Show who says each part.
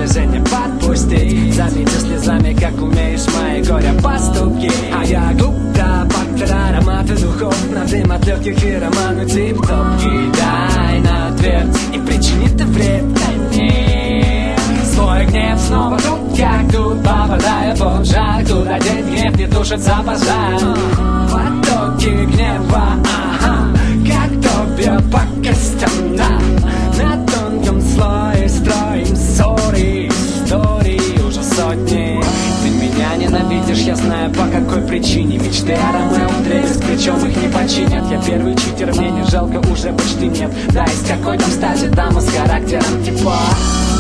Speaker 1: движение подпустить. Заметьте слезами, как умеешь мои горя поступки. А я губка, фактор аромата духов, на дым от легких и роману тип-топ. Кидай на твердь и причинит ты вред. Свой гнев снова тут, как тут, попадая под жар. Куда деть гнев, не тушится пожар. Потоки гнева, как топья по костям, да. На тонком слое строим ссоры, истории уже сотни. Ты меня ненавидишь, я знаю по какой причине. Мечты о Ромео дребезг, причем их не починят. Я первый читер, мне не жалко, уже почти нет. Да, из какой там стати дама с характером типа.